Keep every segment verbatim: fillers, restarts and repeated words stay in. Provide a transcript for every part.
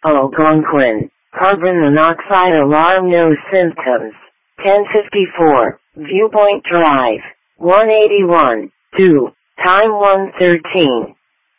Algonquin. Carbon monoxide alarm, no symptoms. ten fifty-four. Viewpoint Drive. one eighty-one. two. Time one thirteen.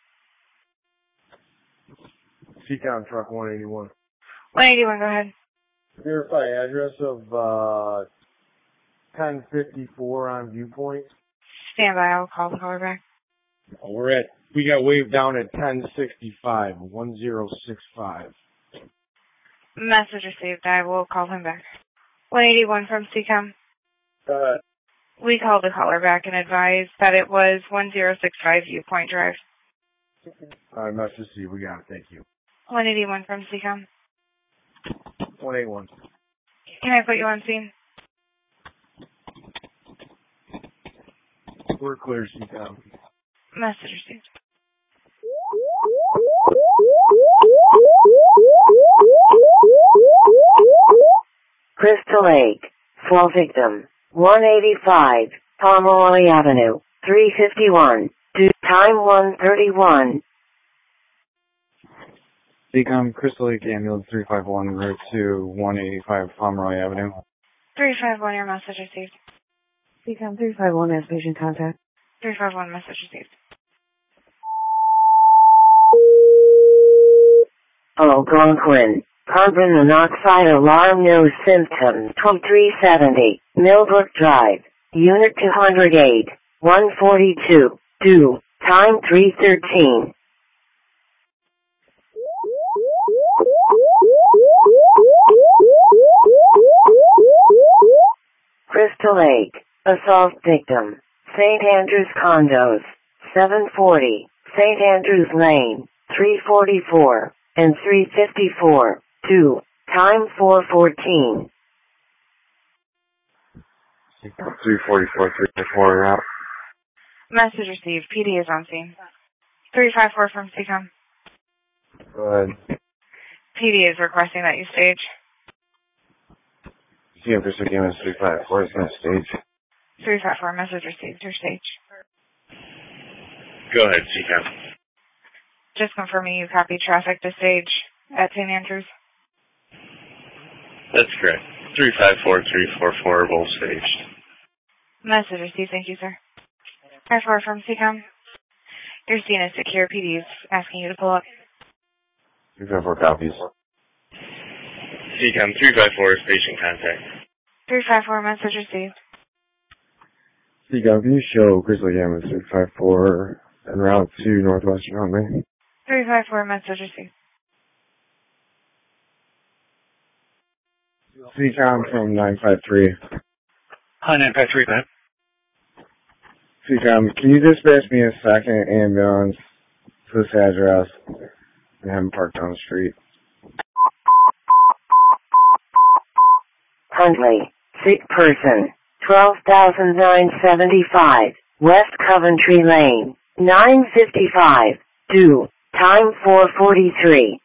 C-Com truck one eighty-one. one eighty-one, go ahead. Verify address of uh, ten fifty-four on Viewpoint. Stand by, I'll call the caller back. We're at, we got waved down at ten sixty-five, one zero six five. Message received, I will call him back. one eighty-one from C COM. Uh, we called the caller back and advised that it was one zero six five Viewpoint Drive. All right, message received, we got it, thank you. one eighty-one from C COM. one eighty-one. Can I put you on scene? We're clear, C-Com. Message received. Crystal Lake. Fall victim. one eighty-five. Pomeroy Avenue. three fifty-one. Due time one thirty-one. C COM, Crystal Lake Ambulance three five one, route to one eighty-five Pomeroy Avenue. three five one, your message received. C COM three five one has patient contact. three five one, message received. Algonquin. Carbon monoxide alarm, no symptoms. twenty-three seventy. Millbrook Drive. Unit two hundred eight. one forty-two. Due. Time three thirteen. Crystal Lake. Assault victim. Saint Andrews Condos. seven forty. Saint Andrews Lane. three forty-four. And three fifty-four. Two. Time four fourteen. three forty-four, three fifty-four, route. Message received. P D is on scene. three five four from C COM. Go ahead. P D is requesting that you stage. C COM Crystal Lake Ambulance three five four is going to stage. three five four, message received. Your stage. Go ahead, C COM. Just confirming you copied traffic to stage at Saint Andrews. That's correct. three five four, three four four, both staged. Message received. Thank you, sir. five four from C COM. Your scene is secure. P D is asking you to pull up. three five four copies. C COM three five four, station contact. three five four, message received. C COM, can you show Crystal Lake Ambulance three five four en route to Northwestern on me? three five four, message received. C COM from nine five three. Hi, nine five three, man. C COM, can you dispatch me a second ambulance to this address and have them parked on the street? Huntley. Sick person. twelve thousand nine hundred seventy-five. West Coventry Lane. nine fifty-five. Due. Time four forty-three.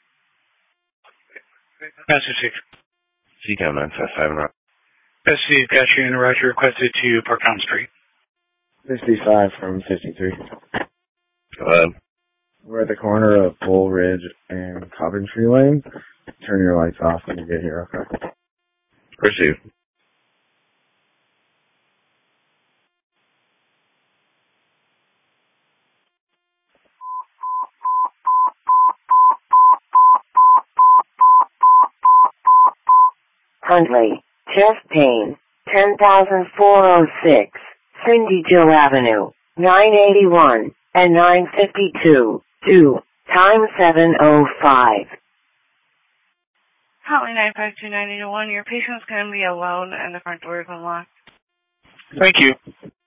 Message six. C COM nine five five, route. S C, got you in the route. You're requested to park on the street. fifty-five from fifty-three. Go ahead. We're at the corner of Bull Ridge and Coventry Lane. Turn your lights off when you get here, okay? Received. Huntley. Chest pain. ten thousand four hundred six. Cindy Joe Avenue. nine eighty-one and nine fifty-two. Due. Time seven oh five. Hotline nine five two nine eight one. Your patient's going to be alone and the front door is unlocked. Thank you.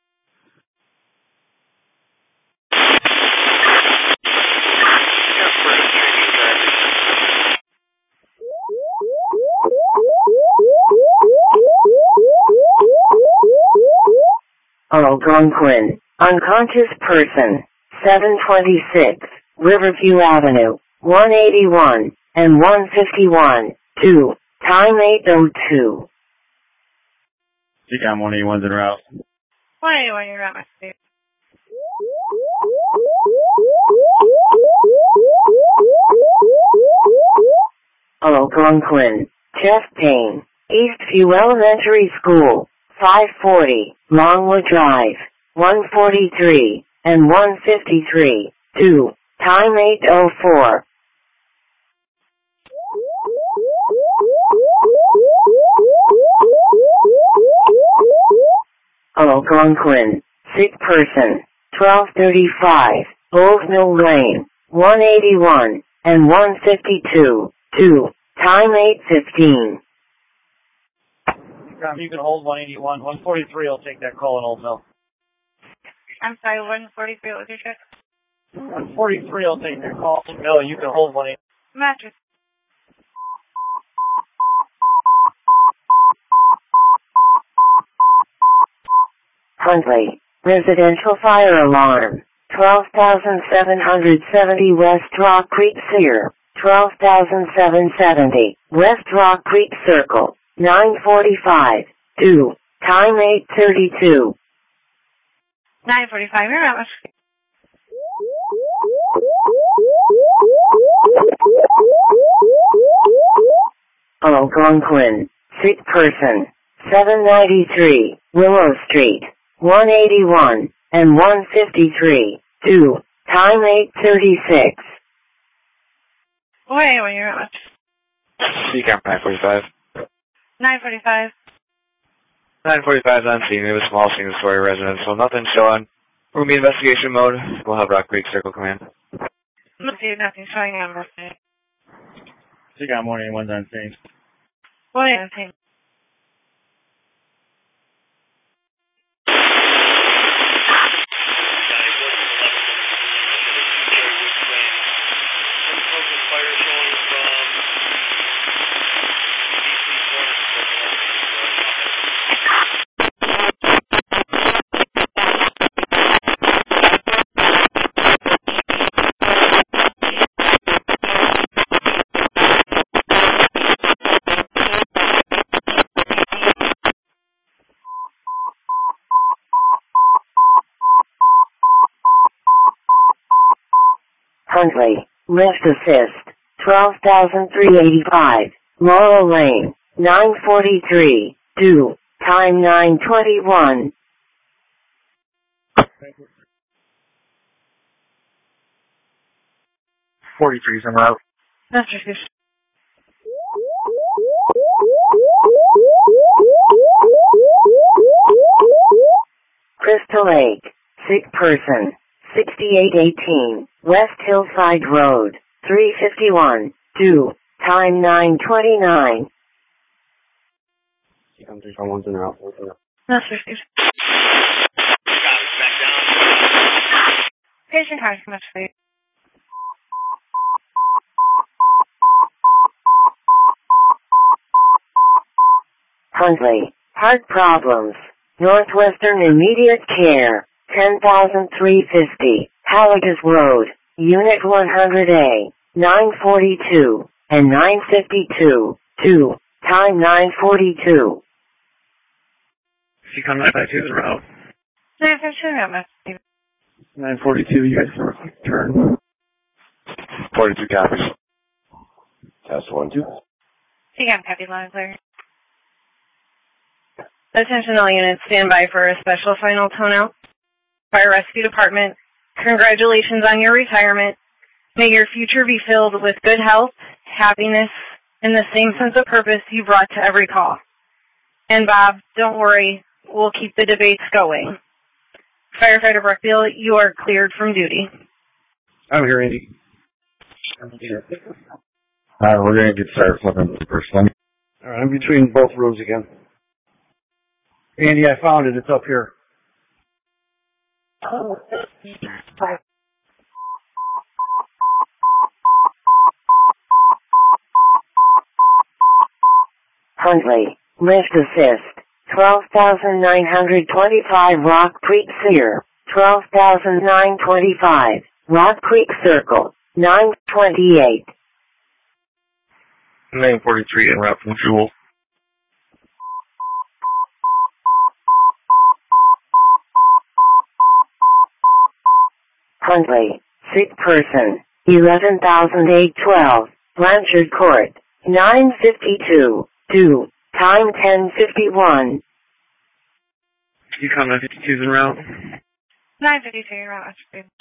Algonquin. Unconscious person. seven twenty-six. Riverview Avenue. one eighty-one and one fifty-one. Two. Time eight oh two. C COM one eighty-one's en route. one eighty-one, you're at my state. Algonquin, chest pain, Eastview Elementary School, five forty, Longwood Drive, one forty-three, and one fifty-three, two, time eight oh four. Algonquin, sick person, twelve thirty-five, Old Mill Lane, one eighty-one, and one fifty-two, two, time eight fifteen. You can hold one eighty-one. one forty-three will take that call in Old Mill. I'm sorry, one forty-three, what was your check? one forty-three will take that call in Old Mill. You can hold one eighty-one. Mattress. Huntley, residential fire alarm, twelve thousand seven hundred seventy West Rock Creek Sear, twelve thousand seven hundred seventy, West Rock Creek Circle, nine forty-five, two, time eight thirty-two. nine forty-five, you're not much. Algonquin, sick person, seven ninety-three, Willow Street, one eighty-one, and one fifty-three, two, time eight thirty-six. Wait, when you're not much. C CAM nine forty-five. nine forty-five. nine forty-five is on scene. We have a small single story residence, so nothing showing. We'll be investigation mode. We'll have Rock Creek Circle Command. Let's see, nothing showing on birthday. C CAM one eighty-one's on scene. What is it? Huntley, lift assist, twelve thousand three hundred eighty-five, Laurel Lane, nine forty-three, two, time nine twenty-one. forty-three's en route. That's just Crystal Lake, sick person, sixty-eight eighteen, West Hillside Road, three fifty-one, two, time nine twenty-nine. I'm three five one's in route. That's just patient card, much please. Huntley, heart problems, Northwestern Immediate Care, ten thousand three hundred fifty, Halligus Road, Unit one hundred A, nine forty-two, and nine fifty-two, two, time nine forty-two. C CAM nine fifty-two is en route. nine fifty-two, not much please. nine forty-two, you guys can turn. forty-two copies. Test one, two. C CAM copy line clear. Attention all units, stand by for a special final tone out. Fire Rescue Department, congratulations on your retirement. May your future be filled with good health, happiness, and the same sense of purpose you brought to every call. And Bob, don't worry, we'll keep the debates going. Firefighter Brookfield, you are cleared from duty. I'm here, Andy. Alright, we're gonna get started flipping the first one. Alright, I'm between both rooms again. Andy, I found it. It's up here. Huntley, lift assist, twelve thousand nine hundred twenty-five Rock Creek Sear, twelve thousand nine hundred twenty-five, Rock Creek Circle, nine twenty-eight. nine forty-three en route from Jewel. Huntley, sick person, eleven thousand eight hundred twelve, Blanchard Court, nine fifty-two. Do. Time ten fifty-one. You come nine fifty-two's en route. nine fifty-two, you're right, Master Steve.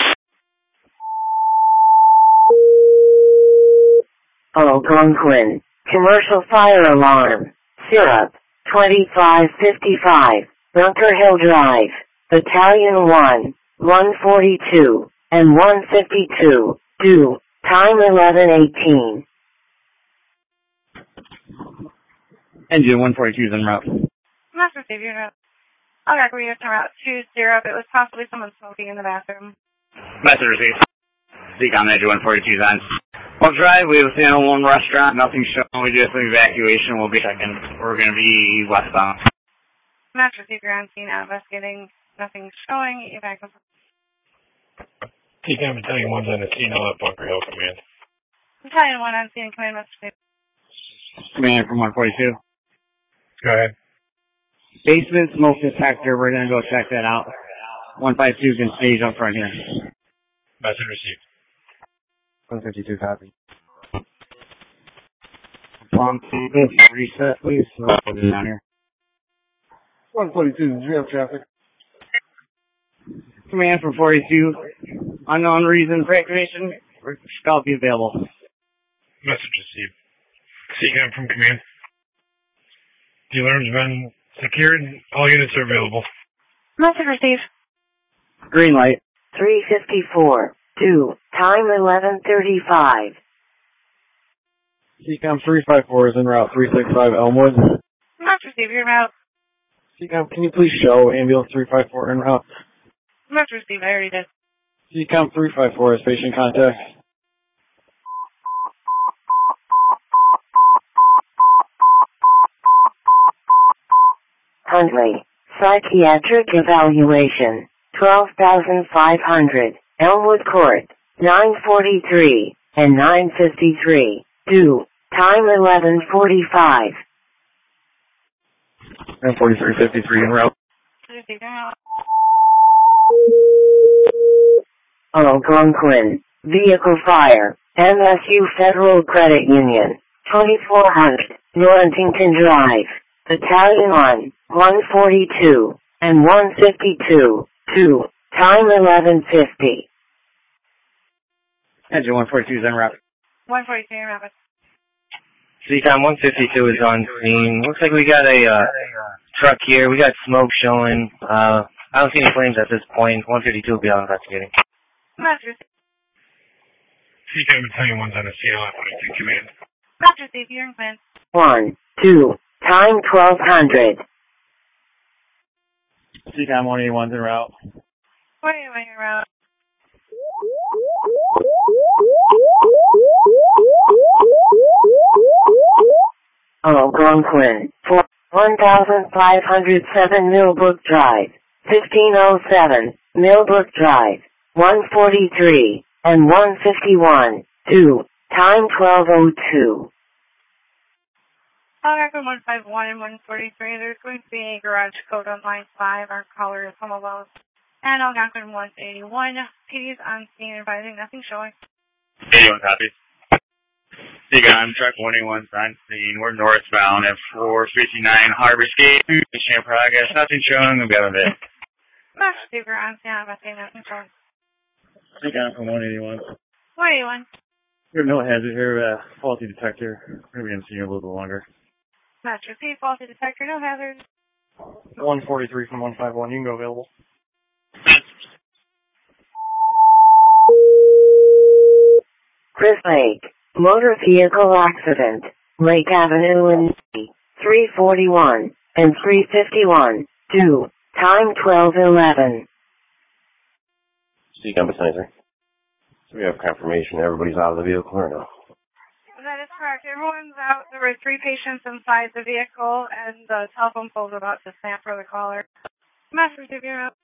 Algonquin. Commercial fire alarm. Syrup. twenty-five fifty-five. Bunker Hill Drive. Battalion one. one forty-two. And one fifty-two. Do. Time eleven eighteen. Engine one forty-two is en route. Master Steve, you're right. Okay, we're going to route two zero. It was possibly someone smoking in the bathroom. Message received. Seacom Engine one forty-two is on. We'll drive. We have a standalone restaurant. Nothing showing. We do have some evacuation. We'll be checking. We're going to be westbound. Master Steve, you're on scene investigating. Nothing showing. Evacuation. Seacom Battalion one's on the scene. I'll have Bunker Hill Command. Battalion one on scene. Command, Master Steve. Command from one forty-two. Go ahead. Basement smoke detector. We're going to go check that out. one fifty-two can stage up front here. Message received. one fifty-two copy. Long this reset, please. So I'll put it down here. one forty-two, do you have traffic? Command from forty-two. Unknown reason for activation. Shall be available. Message received. Seacom from command. The alarm's been secured. All units are available. Message received. Green light. three fifty-four. Do. Time eleven thirty-five. Seacom three five four is en route three six five Elmwood. Master Steve, you're out. Seacom, can you please show ambulance three five four en route? Master Steve, I already did. Seacom three five four is patient contact. Huntley. Psychiatric evaluation. twelve thousand five hundred. Elmwood Court. nine forty-three and nine fifty-three. Do. Time eleven forty-five. nine forty-three fifty-three en route. Master Steve, you're out. Algonquin. Vehicle fire. M S U Federal Credit Union. twenty-four hundred. Norrington Drive. Battalion one. one forty-two. And one fifty-two. Two. Time eleven fifty. Engine one forty-two is en route. one forty-two, you're out. Seacom one fifty-two is on scene. Looks like we got a uh, truck here. We got smoke showing. Uh, I don't see any flames at this point. one fifty-two will be out investigating. Master Steve. Seacom Battalion one's on the scene. I'll have Huntington command. Master Steve, you're in command. One. Two. Time twelve hundred. Seacom one eighty-one's en route. What are you when you're out? Algonquin. For one thousand five hundred seven Millbrook Drive. fifteen oh seven. Millbrook Drive. one forty-three. And one fifty-one. Two. Time twelve oh two. Algonquin one fifty-one and one forty-three. There's going to be a garage code on line five. Our caller is home alone. And Algonquin one eighty-one. P D's on scene advising nothing showing. eighty-one copies. Seacom truck one eighty-one on scene. We're northbound at four fifty-nine Harbor Escape. Mission in progress. Nothing showing. We'll be out of it. Master Steve, you're on scene advising nothing showing. Seacom from one eighty-one. one eighty-one. We have no hazard here. Uh, faulty detector. We're going to be on scene a little bit longer. Master Steve, faulty detector, no hazard. one forty-three from one fifty-one. You can go available. Chris Lake. Motor vehicle accident. Lake Avenue and three forty-one and three fifty-one. Two. Time twelve eleven. Seacom Battalion. So we have confirmation everybody's out of the vehicle or no? That is correct. Everyone's out. There were three patients inside the vehicle, and the telephone pole's about to snap for the caller. Master Steve, you're out.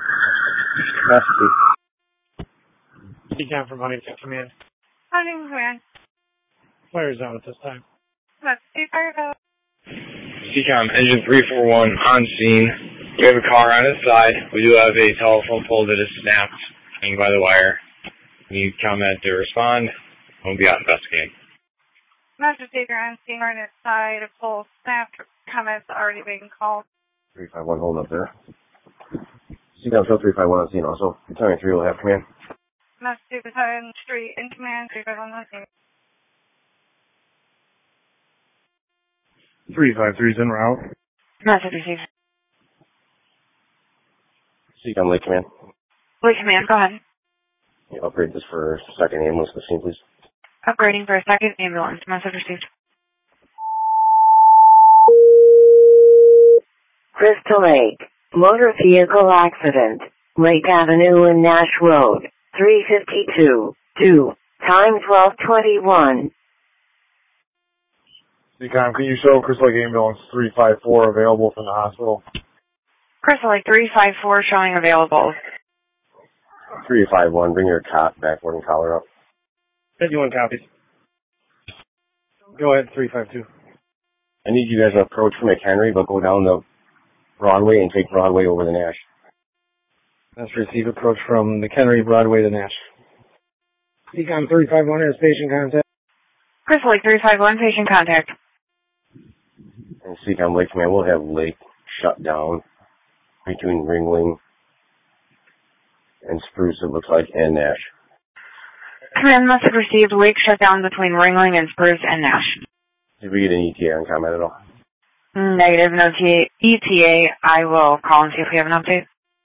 Seacom from Huntington command. Huntington command. Fire's out at this time. Master Steve, fire code. Seacom engine three four one on scene. We have a car on its side. We do have a telephone pole that is snapped hanging by the wire. We need comment to respond. We'll be out investigating. Master Savior on scene right inside. A full snap comments already being called. three five one holding up there. C COM show three five one on scene also. Battalion three will have command. Master Savior Battalion Street in command. three five one on scene. three five three is en route. Master Savior. C COM Lake Command. Lake Command, go ahead. You upgrade this for second ambulance to the scene, please. Upgrading for a second ambulance. Message received. Crystal Lake. Motor vehicle accident. Lake Avenue and Nash Road. three fifty-two. two. Time twelve twenty-one. C COM, can you show Crystal Lake Ambulance three five four available from the hospital? Crystal Lake three five four showing available. three five one, bring your cot backboard and collar up. fifty-one copies. Go ahead, three five two. I need you guys to approach from McHenry, but go down the Broadway and take Broadway over the Nash. That's receive approach from McHenry, Broadway to Nash. C COM three five one has patient contact. Crystal Lake three five one, patient contact. And C COM Lake Command, we'll have Lake shut down between Ringling and Spruce, it looks like, and Nash. Command message received. Lake shut down between Ringling and Spruce and Nash. Did we get an E T A on combat at all? Negative, no T A. E T A. I will call and see if we have an update.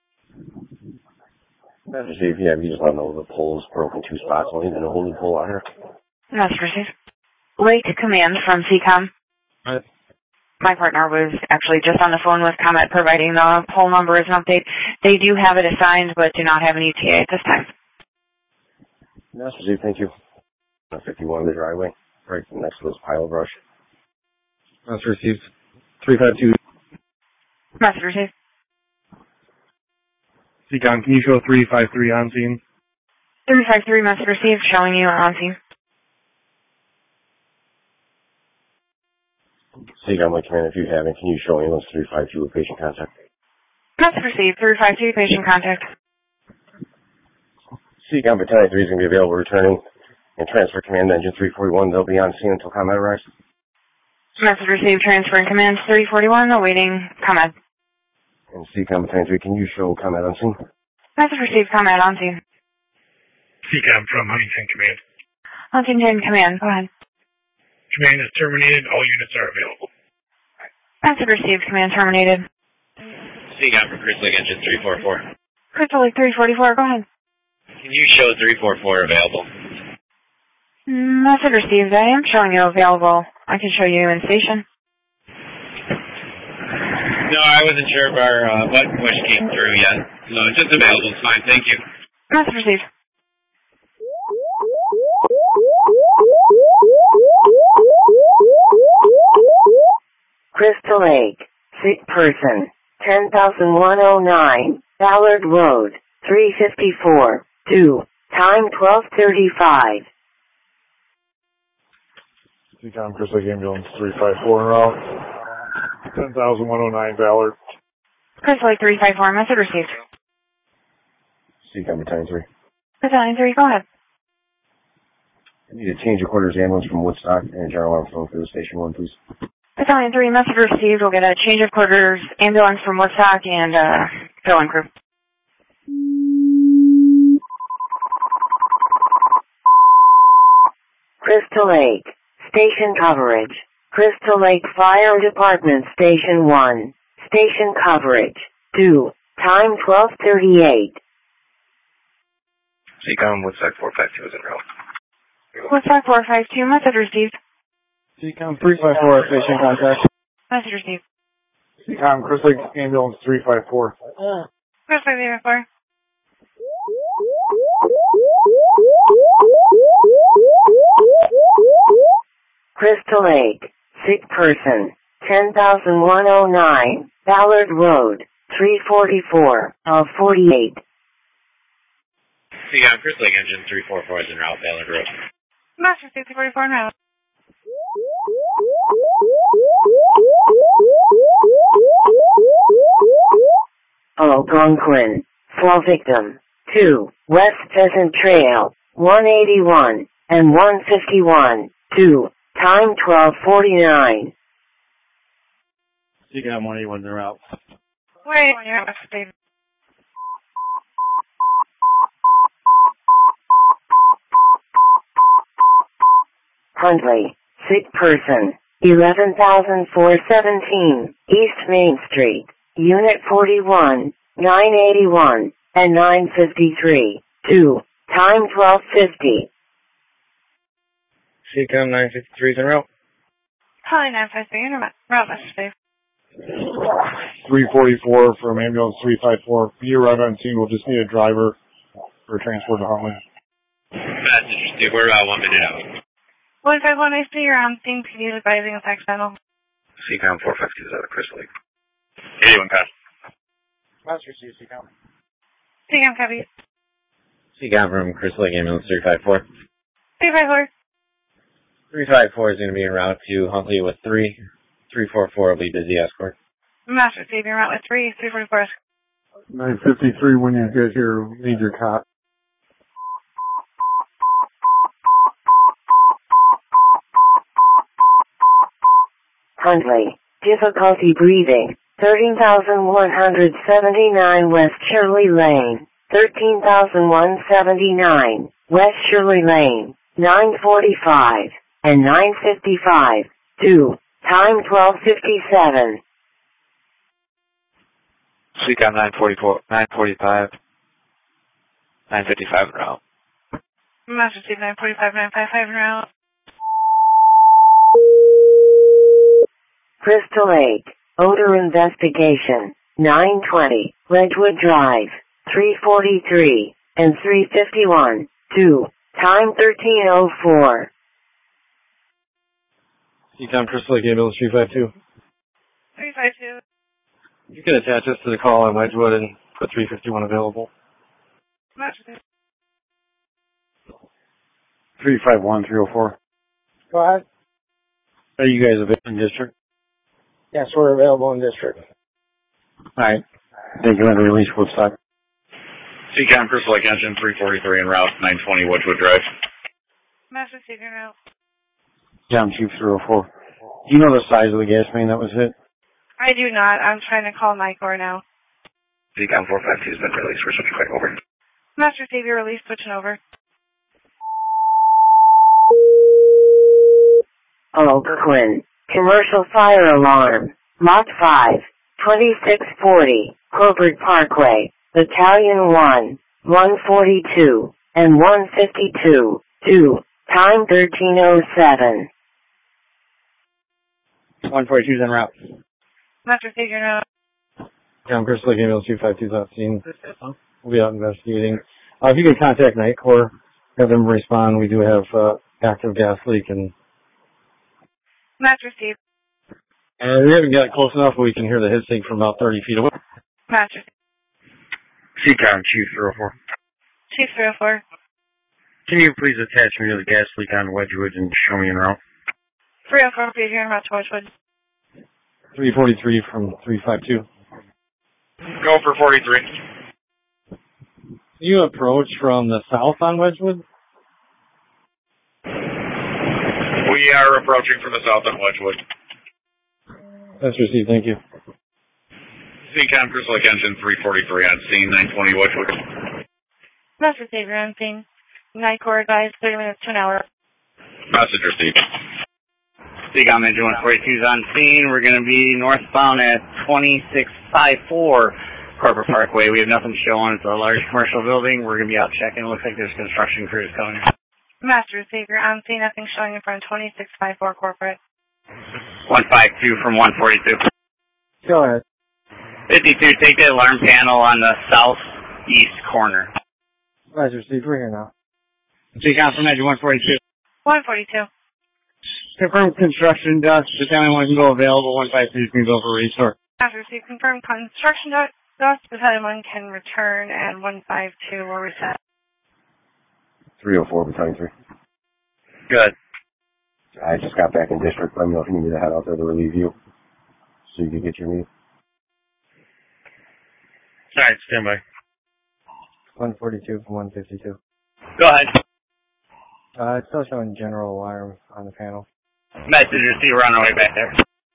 That's just, if you have, you just let them know the pole's broken two spots. Only then a whole new pole out here. Message received. Lake Command from C COM. Right. My partner was actually just on the phone with Comet providing the poll number as an update. They do have it assigned, but do not have an E T A at this time. That's received, thank you. fifty-one in the driveway, right next to this pile of brush. That's received. three five two. Message received. C COM, can you show three five three on scene? three five three message received, showing you on scene. C COM Lake Command, if you haven't, can you show ambulance three five two with patient contact? Message received, three five two, patient contact. C COM Battalion three is going to be available returning and transfer command engine three forty-one. They'll be on scene until combat arrives. Message received, transferring command three forty-one, awaiting combat. And C COM Battalion three, can you show combat on scene? Message received, combat on scene. C COM from Huntington Command. Huntington Command, go ahead. Command is terminated. All units are available. Message received, command terminated. C COM for Crystal Lake Engine three forty-four. Crystal Lake three forty-four, go ahead. Can you show three forty-four available? Message received, I am showing you available. I can show you in station. No, I wasn't sure if our uh, button push came through yet. So just available is fine, thank you. Message received. Crystal Lake. Sick person. ten thousand one oh nine. Ballard Road. three fifty-four. two. Time twelve thirty-five. C COM Crystal Lake Ambulance three five four en route. ten thousand one oh nine Ballard. Crystal Lake three five four, message received. C COM Battalion three. Battalion three, go ahead. I need to change the quarters ambulance from Woodstock and general arm phone for the station one, please. Battalion three, message received. We'll get a change of quarters ambulance from Woodstock and uh, fill-in crew. Crystal Lake. Station coverage. Crystal Lake Fire Department Station one. Station coverage. two. Time twelve thirty-eight. C COM Woodstock four five two is en route. Woodstock four five two, message received. C COM three five four, patient contact. Message received. C COM Crystal Lake Ambulance three five four. Crystal Lake three five four. Crystal Lake. Sick person. ten thousand one oh nine. Ballard Road. three forty-four. of forty-eight. C COM Crystal Lake Engine three forty-four is en route, Ballard Road. Master sixty forty-four now. Algonquin. Fall victim. two. West Pheasant Trail. one eighty-one and one fifty-one. two. Time twelve forty-nine. You got one eighty-one en route. Wait, on your house, baby. Huntley, sick person, eleven thousand four hundred seventeen, East Main Street, Unit forty-one, nine eighty-one, and nine fifty-three, two, time twelve fifty. C COM nine fifty-three is en route. Calling nine five three, route message, babe. three forty-four from ambulance three five four. You arrive on scene. We'll just need a driver for transport to Huntley. Message, Steve. We're about one minute out. one five one, I see you're on scene. P D is advising a text channel. C COM four five two is out of Crystal Lake. eighty-one, pass. Master C COM. C COM, copy. C COM from Crystal Lake ambulance three five four. three five four. three five four is going to be en route to Huntley with three. three four four will be busy escort. Master Steve, you're out with three, three forty-four. nine fifty-three, when you get here, need your cop. Huntley, difficulty breathing, thirteen thousand one hundred seventy-nine West Shirley Lane, thirteen thousand one hundred seventy-nine West Shirley Lane, nine forty-five, and nine fifty-five, two, time twelve fifty-seven. C COM nine forty-four, nine forty-five, nine fifty-five en route. Master Steve, nine forty-five, nine fifty-five en route. Crystal Lake, odor investigation, nine twenty, Ledgewood Drive, three forty-three, and three fifty-one, two, time thirteen oh four. C COM Crystal Lake ambulance three five two. three five two. You can attach us to the call on Wedgewood and put three fifty-one available. Master Steve. three five one, three oh four. Go ahead. Are you guys available in district? Yes, we're available in district. Alright. Thank you, and release Woodstock. C COM Crystal Lake engine three forty-three en route, nine twenty Wedgewood Drive. Master Steve, you're out. COM Chief three oh four. Do you know the size of the gas main that was hit? I do not. I'm trying to call NICOR now. C COM four five two has been released. We're switching back over. Master Steve, you're released. Switching over. Oakland, commercial fire alarm, Lot five, twenty-six forty, Corporate Parkway, Battalion one, one forty-two, and one fifty-two, two, time thirteen oh seven. one forty-two is en route. Master Steve, you're out. COM Crystal Lake ambulance two five two is on scene. We'll be out investigating. Uh, if you can contact NICOR, have them respond. We do have uh, active gas leak, and Master Steve. uh, we haven't got close enough where we can hear the hissing from about thirty feet away. Master C Steve. COM Chief three oh four. Chief three oh four. Can you please attach me to the gas leak on Wedgewood and show me en route? three oh four, please, you're en route to Wedgewood. three forty-three from three five two. Go for forty-three. You approach from the south on Wedgewood? We are approaching from the south on Wedgewood. That's received, thank you. C COM Crystal Lake engine three forty-three on scene, nine twenty Wedgewood. Master Steve, you're on scene. NICOR advised thirty minutes to an hour. Message received. C COM engine one forty-two is on scene. We're going to be northbound at twenty-six fifty-four Corporate Parkway. We have nothing showing. It's a large commercial building. We're going to be out checking. It looks like there's construction crews coming. Master Steve, you're on scene. Nothing showing in front of twenty-six fifty-four Corporate. one fifty-two from one forty-two. Go ahead. fifty-two, take the alarm panel on the southeast corner. That's received. We're here now. C COM from engine one forty-two. one forty-two. Confirm construction dust. Just the only one can go available. one fifty-two can go for restore. Master Steve, confirm construction dust. Battalion one can return, and one fifty-two will reset. three oh four, Battalion three. Good. I just got back in district. Let me know if you need me to head out there to relieve you so you can get your meet. Alright, stand by. one forty-two from one fifty-two. Go ahead. Uh, it's still showing general alarm on the panel. Message received. We're on our way back there.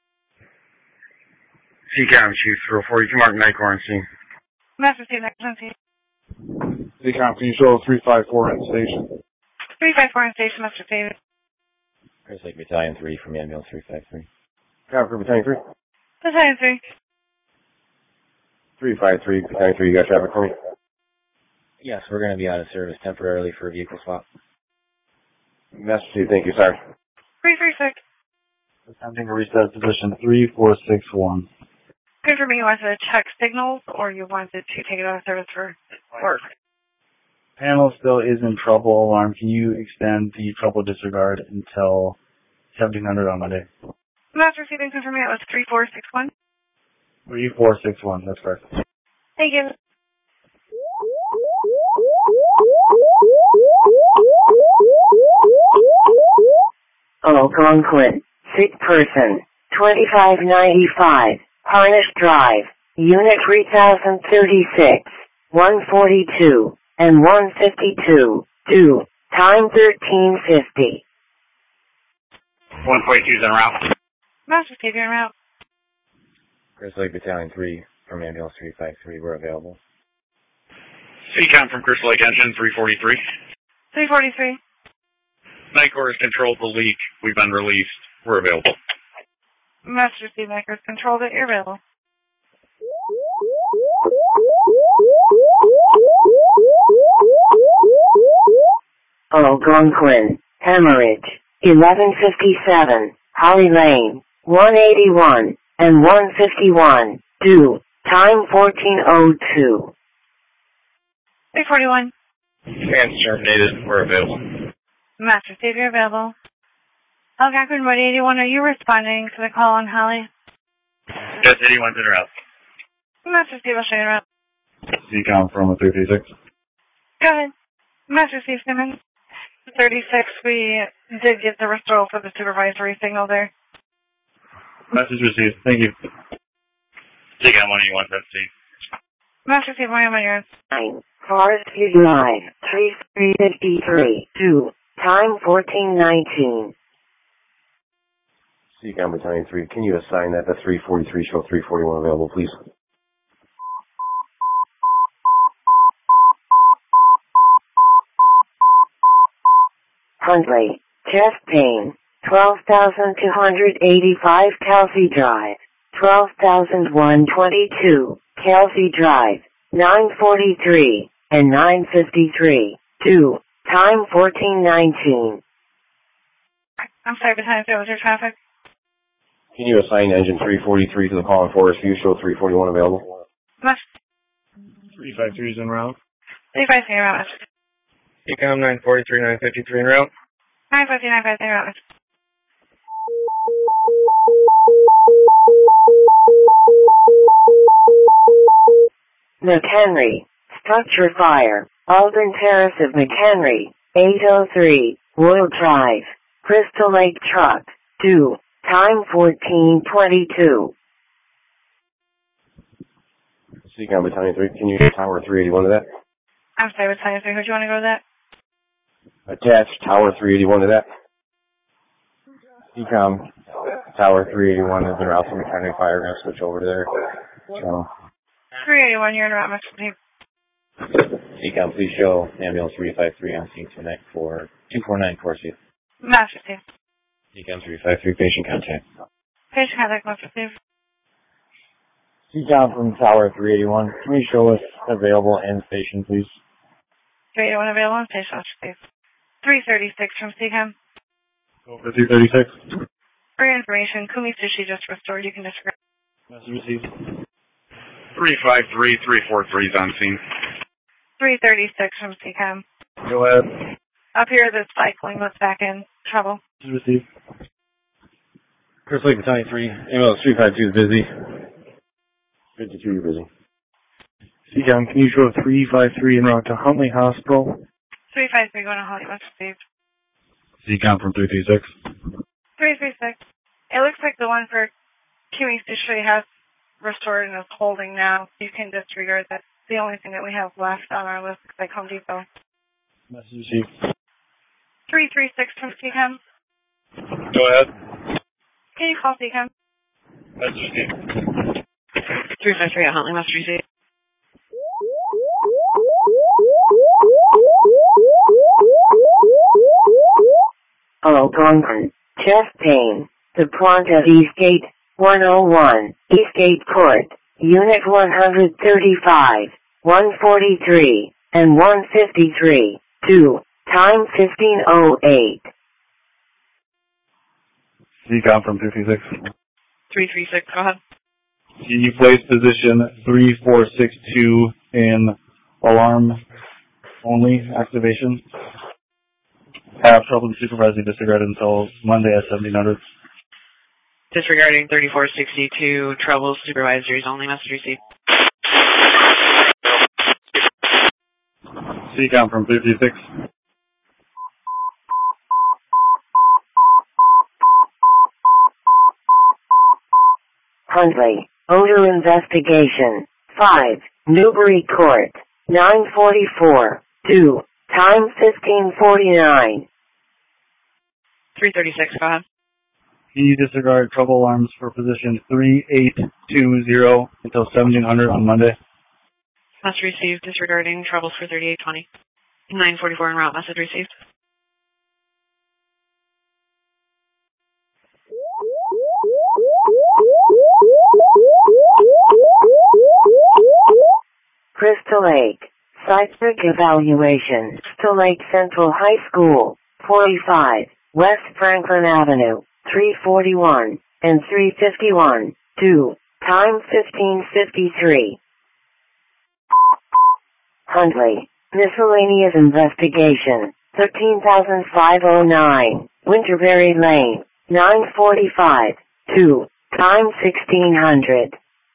C-Com Chief zero four, you can mark Nicor on scene. Message received. Next on scene. C-Com, can you show three five four in station? three five four in station. Message received. Chris Lake Battalion three from ambulance three five three. Copy, Battalion three. Battalion three. three five three, Battalion three, you got traffic for me? Yes, we're going to be out of service temporarily for a vehicle swap. Message, thank you, sir. three three six. Attempting to reset position three four six one. Confirming you wanted to check signals or you wanted to take it out of service for work. Panel still is in trouble alarm. Can you extend the trouble disregard until seventeen hundred on Monday? Master receiving, confirming it was three four six one. three four six one, that's correct. Thank you. Algonquin, sick person, twenty-five ninety-five, Harnish Drive, Unit three thousand thirty-six, one forty-two, and one fifty-two, due, time thirteen fifty. one forty-two is en route. Master Steve, you're en route. Chris Lake Battalion three from ambulance three five three, we're available. C-Com from Crystal Lake Engine three forty-three. three forty-three. Nicor has controlled the leak. We've been released. We're available. Master Steve Makers, controlled it, you're available. Algonquin, Hemorrhage, eleven fifty-seven, Holly Lane, one eighty-one, and one fifty-one, due, time fourteen oh two. three forty-one. Fans terminated. We're available. Master Steve, you're available. Algonquin, one eighty-one, are you responding to the call on Holly? Yes, eighty-one's en route. Master Steve, I'll show you around. C-Com from three three six. Go ahead. Master Steve Simmons. thirty-six, we did get the referral for the supervisory signal there. Message received. Thank you. C-Com one eighty-one, that's C. Master Steve, my on yours. nine, Forest View Drive, three three fifty-three, two, time fourteen nineteen. C-Com Battalion three, can you assign that to three forty-three, show three forty-one available, please? Huntley, chest pain, twelve thousand two hundred eighty-five Kelsey Drive, twelve thousand one hundred twenty-two Kelsey Drive, nine forty-three and nine fifty-three, two, time fourteen nineteen. I'm sorry, Battalion three, was your traffic? Can you assign engine three forty-three to the call in Forest View, show three forty-one available? three five three is en route. three five three, route. C-Com nine forty-three, nine fifty-three en route. nine fifty, nine fifty, route. McHenry, structure fire, Alden Terrace of McHenry, eight oh three, Royal Drive, Crystal Lake Truck, two, time fourteen twenty-two. C-Com Battalion three, can you hit Tower three eighty-one to that? I'm sorry, Battalion three, who do you want to go with that? Attach Tower three eighty-one to that. C-Com Tower three eighty-one is en route from McHenry Fire, going to switch over to there. So, three eighty-one, you're in route, Master Steve. C-Com, please show ambulance three five three on scene tonight for two four nine Corsi. Master Steve. C-Com three five three, patient contact. Patient contact, Master Steve. C-Com from Tower three eighty-one, can you show us available end station, please? three eighty-one available on station, Master Steve. three thirty-six from C-Com. Over three thirty-six. For your information, Kumi Sushi just restored. You can disregard. Message received. three five three, three four three is on scene. three thirty-six from C-Com. Go ahead. Up here, the cycling was back in trouble. Message received. Chris Lake Battalion three, ambulance three five two is busy. fifty-two, you're busy. C-Com, can you show three five three en route to Huntley Hospital? three five three going to Holly, Master Steve. C-Com from three three six. three three six. It looks like the one for Kumi Sushi has restored and is holding now. You can disregard that. The only thing that we have left on our list is like Home Depot. Message received. three three six from C-Com. Go ahead. Can you call Seacom? That's received. three five three at Huntley, must receive. Algonquin. Chest pain. The plant at Eastgate, one oh one, Eastgate Court, Unit one thirty-five, one forty-three, and one fifty-three, two, time fifteen oh eight. Seacom from three three six. three three six, go ahead. Can you place position three four six two in alarm only activation? Have trouble supervising disregard until Monday at seventeen hundred. Disregarding thirty-four sixty-two, trouble supervisories only, message received. Seacom from three three six. Huntley, odor investigation, five, Newbury Court, nine forty-four, two, time fifteen forty-nine. three thirty-six, go ahead. Can you disregard trouble alarms for position three eight two zero until seventeen hundred on Monday? Must receive disregarding troubles for thirty-eight twenty. nine forty-four en route, message received. Crystal Lake, seismic evaluation, Crystal Lake Central High School, forty-five, West Franklin Avenue, three forty-one, and three fifty-one, two, time fifteen fifty-three. Huntley, miscellaneous investigation, thirteen thousand five hundred nine, Winterberry Lane, nine forty-five, two, time sixteen hundred.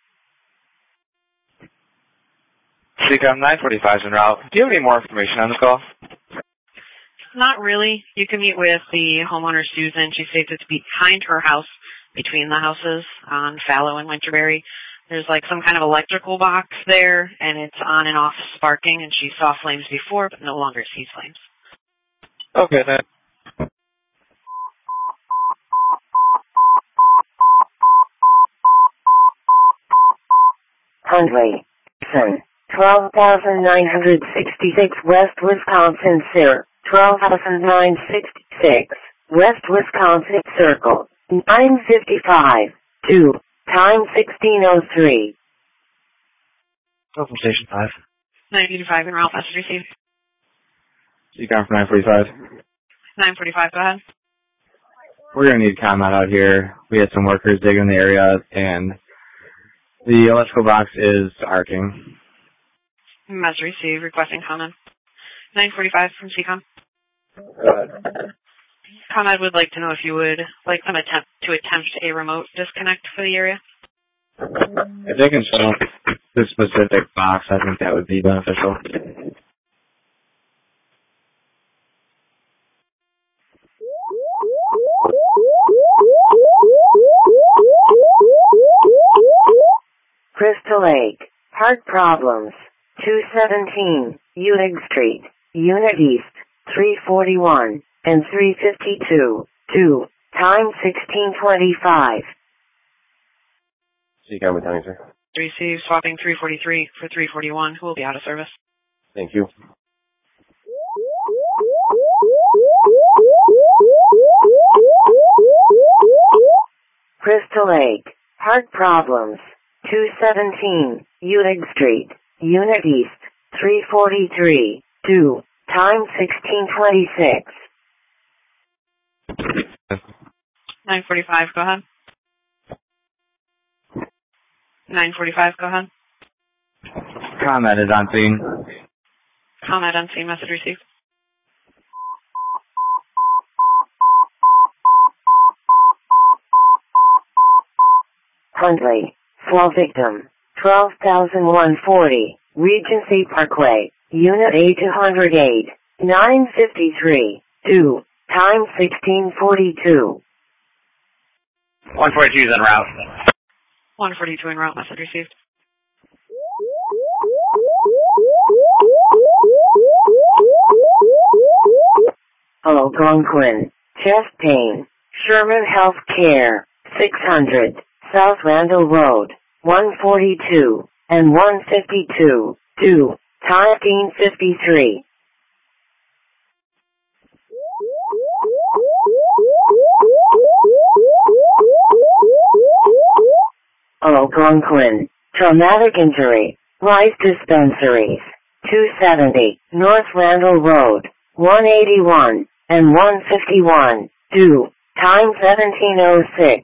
Seacom nine forty-five en route. Do you have any more information on this call? Not really. You can meet with the homeowner, Susan. She states it's behind her house, between the houses on Fallow and Winterberry. There's like some kind of electrical box there, and it's on and off sparking, and she saw flames before, but no longer sees flames. Okay, then. Huntley, Son, twelve thousand nine hundred sixty-six West Wisconsin Sir, twelve thousand nine hundred sixty-six, West Wisconsin Circle, nine fifty-five, two, time sixteen oh three. Call from Station five. nine fifty-five en route, message received. Seacom from nine forty-five. nine forty-five, go ahead. We're going to need comment out here. We had some workers digging in the area, and the electrical box is arcing. Message received, requesting comment. nine forty-five from Seacom. Uh, ComEd would like to know if you would like them attempt to attempt a remote disconnect for the area. if they can show the specific box, I think that would be beneficial. Crystal Lake, heart problems, two seventeen, Unig Street, Unit East, three forty-one, and three fifty-two, two, time sixteen twenty-five. Seacom returning, sir. Receive swapping three forty-three for three forty-one, who will be out of service. Thank you. Crystal Lake, heart problems, two seventeen, Unig Street, Unit East, three forty-three, two, time sixteen twenty-six. nine forty-five, go ahead. nine forty-five, go ahead. ComEd is on scene. ComEd on scene, message received. Huntley, fall victim, twelve thousand one hundred forty, Regency Parkway, Unit A two oh eight, nine fifty-three, two, time sixteen forty-two. one forty-two is en route. one forty-two en route, message received. Algonquin, chest pain, Sherman Health Care, six hundred, South Randall Road, one forty-two, and one fifty-two, two, time fifteen fifty-three. Algonquin, traumatic injury, Rice Dispensaries, two seventy, North Randall Road, one eighty-one, and one fifty-one, two, time seventeen oh six.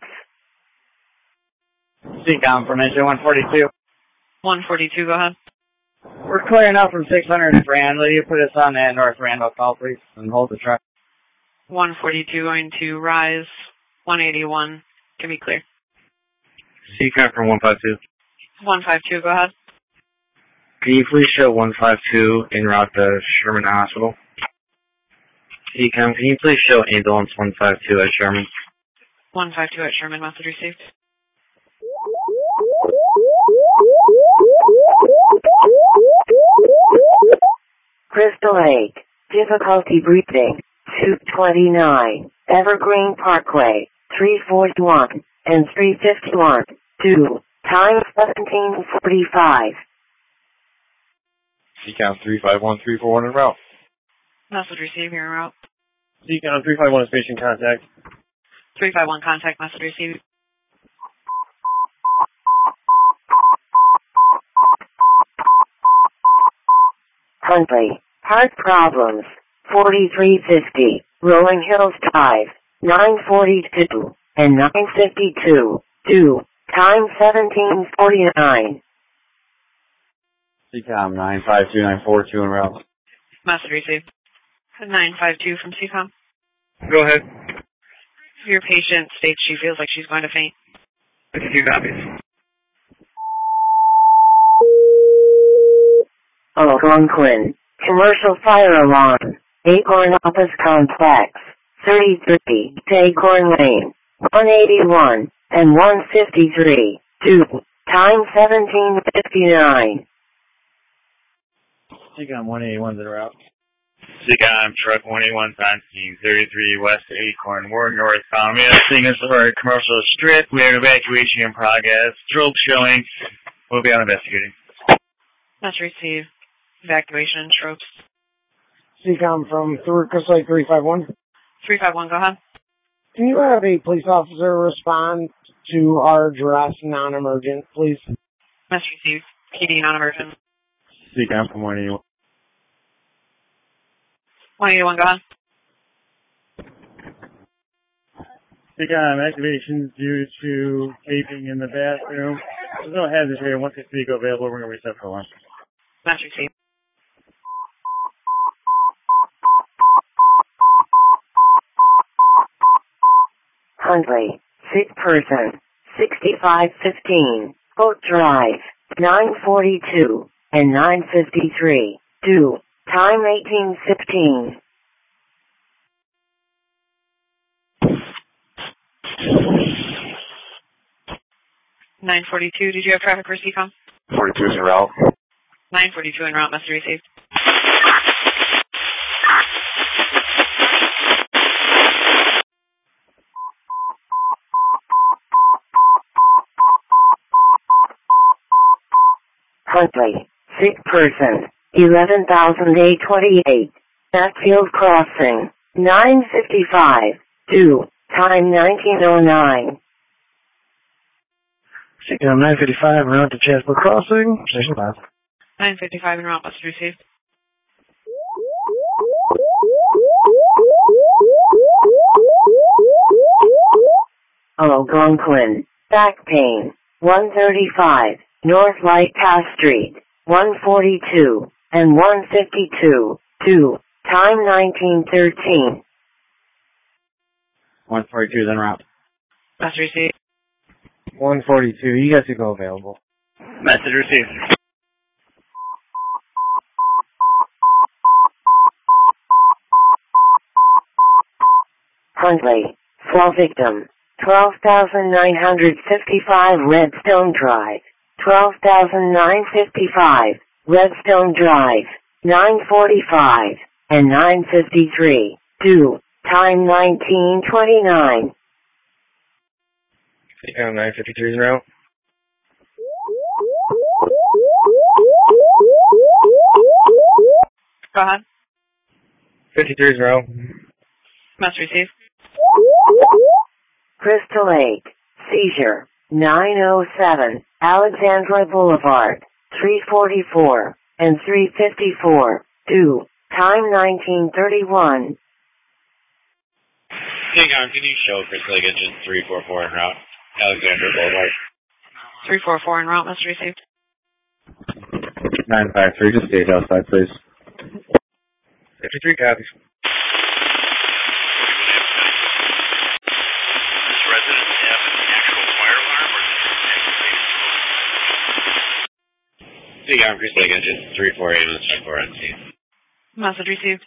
C-Com from engine one forty-two. one forty-two, go ahead. We're clearing out from six hundred Randall. You put us on that North Randall call, please, and hold the truck. one forty-two going to Rise, one eighty-one, to be clear. C-Com from one fifty-two. one fifty-two, go ahead. Can you please show one fifty-two en route to Sherman Hospital? C-Com, can you please show ambulance one fifty-two at Sherman? one fifty-two at Sherman, message received. Crystal Lake, difficulty breathing, two twenty-nine, Evergreen Parkway, three forty-one, and three fifty-one, two, time seventeen forty-five. C-Com three five one three four one en route. Message received, you're en route. C-Com three five one is patient contact. three five one contact, message received. Huntley, heart problems, forty-three fifty, Rolling Hills Drive, nine forty-two, and nine fifty-two, two, time seventeen forty-nine. C-Com nine five two nine four two en route. Message received. nine five two from C-Com. Go ahead. Your patient states she feels like she's going to faint. Two copies. Algonquin, commercial fire alarm, Acorn Office Complex, thirty-three, Acorn Lane, one eighty-one, and one fifty-three, two, time seventeen fifty-nine. C-Com one eighty-one's en route. C-Com truck one eighty-one nineteen thirty-three West Acorn. We're northbound. We have signals for our commercial strip. We have evacuation in progress. Strobe showing. We'll be out investigating. Message received. Evacuation and strobes. C-Com from Crystal Lake three five one. three five one, go ahead. Can you have a police officer respond to our address non-emergent, please? Message received. P D non-emergent. C-Com from one eighty-one. one eighty-one, go ahead. C-Com activation due to taping in the bathroom. There's no hazard here. Once it's vehicle available, we're going to reset for lunch. Message received. Huntley, sick person, sixty-five fifteen, Boat Drive, nine forty-two, and nine fifty-three, two, time eighteen fifteen. nine forty-two, did you have traffic for C-Com? forty-two is en route. nine forty-two en route, message received. Huntley, sick person, eleven thousand eight twenty-eight, Backfield Crossing, nine fifty-five, two, time nineteen oh nine. C-Com nine fifty-five, route to Jasper Crossing, station five. nine fifty-five en route, message received. Algonquin, back pain, one thirty-five, North Lighthouse Street, one forty-two, and one fifty-two, two, time nineteen thirteen. one forty-two is en route. Message received. one forty-two, you guys can go available. Message received. Huntley, fall victim, twelve thousand nine hundred fifty-five Redstone Drive, twelve thousand nine hundred fifty-five Redstone Drive, nine forty-five, and nine fifty-three, two, time nineteen twenty-nine. Seacom nine fifty-three is route. Go ahead. fifty-three is route. Must receive. Crystal Lake, seizure, nine oh seven, Alexandra Boulevard, three forty-four, and three fifty-four, due, time nineteen thirty-one. Seacom, can you show Crystal Lake engine three four four en route? Alexandra Boulevard. three four four en route, must receive. nine five three, just stay outside, please. fifty-three copies. Seacom, Crystal Lake engine three four eight, let's check for on scene. Message received.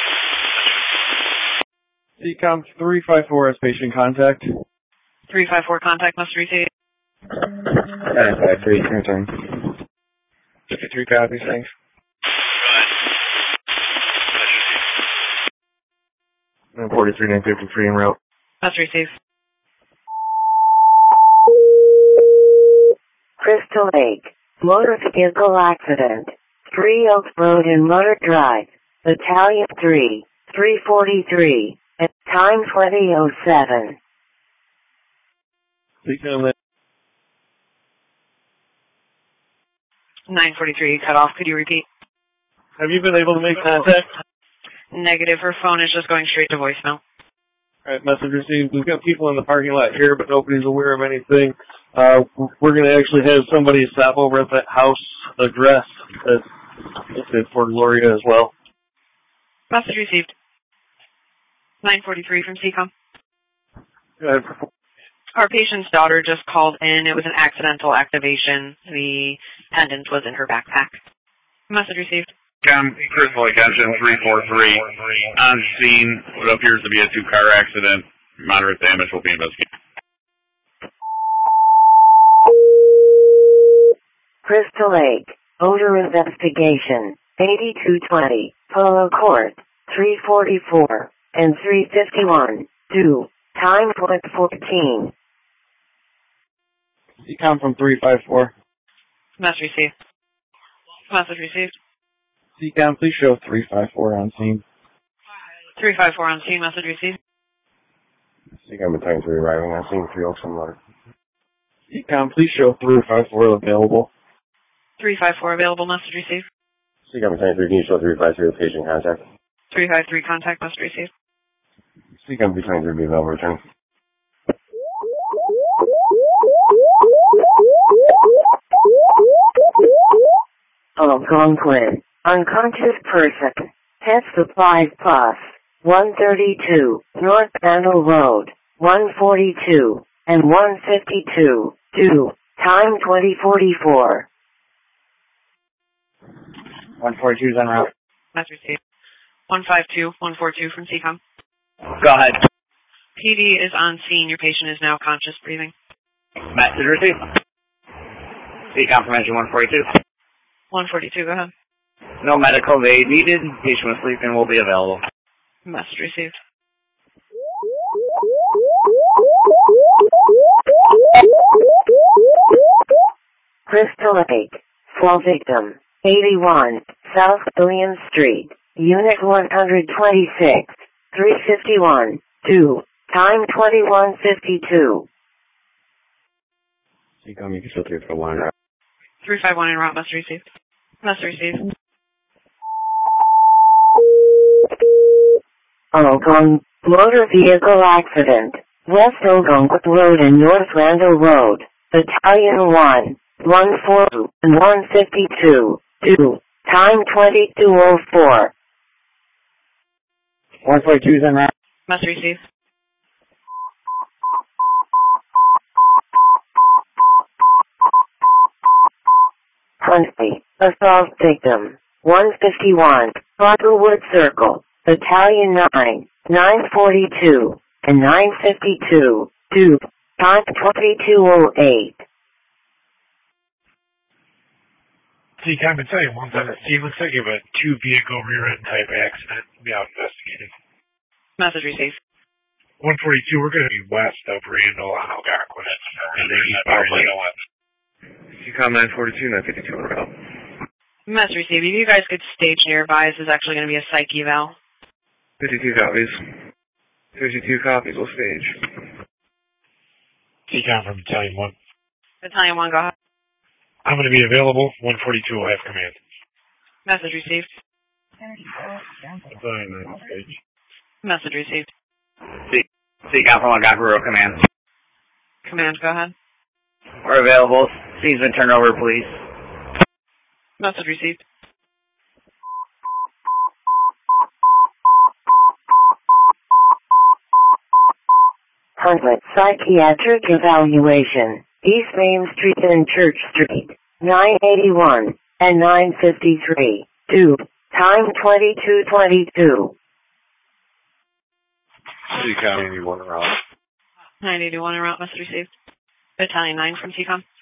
Seacom three five four has patient contact. three five four contact must receive. nine five three, return. fifty-three copies, thanks. nine forty-three, nine fifty-three en route. Must receive. Crystal Lake, motor vehicle accident, three Oaks Road and Motor Drive, Battalion three, three forty-three, at time twenty oh seven. Seacom nine forty-three cut off. Could you repeat? have you been able to make contact? Negative. Her phone is just going straight to voicemail. Alright, message received. We've got people in the parking lot here, but nobody's aware of anything. Uh, we're going to actually have somebody stop over at that house address that's in Fort Gloria as well. Message received. nine forty-three from Seacom. Go ahead. Our patient's daughter just called in. It was an accidental activation. The pendant was in her backpack. Message received. Um, Crystal Lake engine three four three. On scene, what appears to be a two-car accident. Moderate damage will be investigated. Crystal Lake, odor investigation, eighty-two twenty, Polo Court, three forty-four, and three fifty-one, due, time point fourteen. Seacom from three five four. Message received. Message received. Seacom, please show three five four on scene. three five four on scene. Message received. Seacom Battalion three arriving on scene, three Oaks and Motor. Seacom, please show three five four available. three five four available. Message received. Seacom Battalion three, can you show three five three with patient contact? three five three contact. Message received. Seacom Battalion three, be available, return. Algonquin, unconscious person, Pet Supplies Plus, one thirty-two, North Randall Road, one forty-two, and one fifty-two, due, time twenty forty-four. one forty-two is en route. Message received. one five two, one four two from Seacom. Go ahead. P D is on scene. Your patient is now conscious breathing. Message received. Seacom from engine one forty-two. one forty-two, go ahead. No medical aid needed. Patient was sleeping will be available. Message received. Crystal Lake, fall victim, eighty-one, South William Street, Unit one twenty-six, three fifty-one, due, time twenty-one fifty-two. Seacom, you can show three five one. three five one en route. Message received. Message received. Ogun, motor vehicle accident, West Ogunquit Road and North Randall Road, Battalion one, one forty and one fifty-two, due, time twenty-two oh four. one forty-two is en route. Message received. Huntley, assault victim, one fifty-one, Butterwood Circle, Battalion nine, nine forty-two, and nine fifty-two, due, time twenty-two oh eight. Seacom Battalion one seventeen, looks like you have a two vehicle rear end type accident. Be out investigating. Message received. one forty-two, we're going to be west of Randall on Algonquin. And then he's probably going. C COM nine forty-two, nine fifty-two on route. Message received. If you guys could stage nearby, this is actually going to be a psych eval. fifty-two copies. fifty-two copies, we'll stage. C COM from Battalion one. Battalion one, go ahead. I'm going to be available. one forty-two will have command. Message received. Battalion nine, stage. Message received. C COM from Algonquin Command. Command, go ahead. We're available. Scene's been turned over, please. Message received. Huntlet Psychiatric Evaluation, East Main Street and Church Street, nine eighty-one and nine fifty-three. two. Time twenty-two twenty-two. C COM eighty-one en route. nine eighty-one en route, message received. Battalion nine from C COM.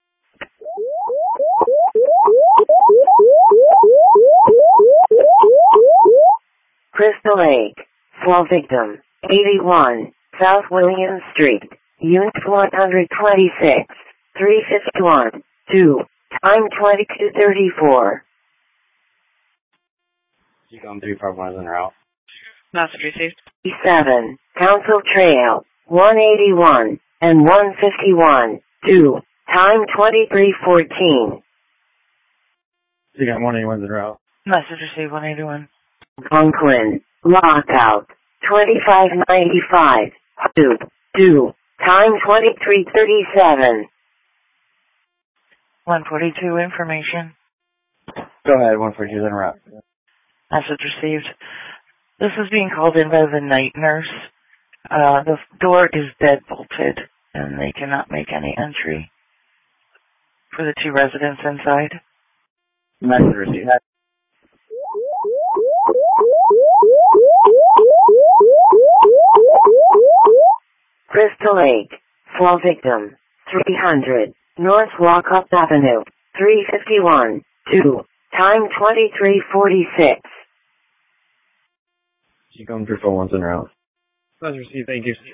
Crystal Lake, Fall Victim, eighty-one, South William Street, Unit one twenty-six, three fifty-one, two, time twenty-two thirty-four. C COM three five one is en route. Message received. seven, Council Trail, one eighty-one and one fifty-one, two, time twenty-three fourteen. C COM one eighty-one is en route. Message received, one eighty-one. Algonquin, Lockout, twenty-five ninety-five, two, two, time twenty-three thirty-seven. one forty-two, information. Go ahead, one forty-two is en route. Message received. This is being called in by the night nurse. Uh, the door is deadbolted, and they cannot make any entry for the two residents inside. Message received. Crystal Lake, Fall Victim, three hundred, North Walkup Avenue, three fifty-one, two, time twenty-three forty-six. C COM three four one is en route. Message received, thank you.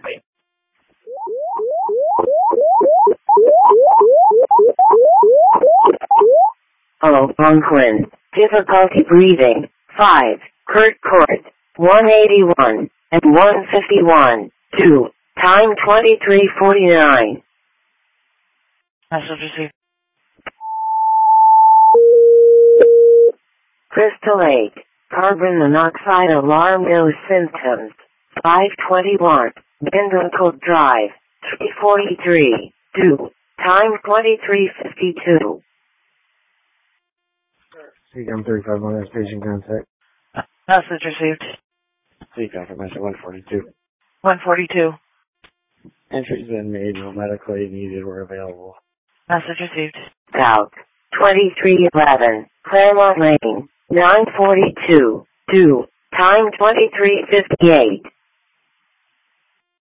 Algonquin, difficulty breathing, five, Kurt Court, one eighty-one and one fifty-one, two, time twenty-three forty-nine. Message received. Crystal Lake, carbon monoxide alarm, no symptoms, five twenty-one, Bindle Drive, three forty-three, two, time twenty-three fifty-two. C COM three five one is patient contact. Message received. C COM confirmation one forty-two. one forty-two. Entries been made, no medical aid needed were available. Message received. South, twenty-three eleven, Claremont Lane, nine forty-two, two, time twenty-three fifty-eight.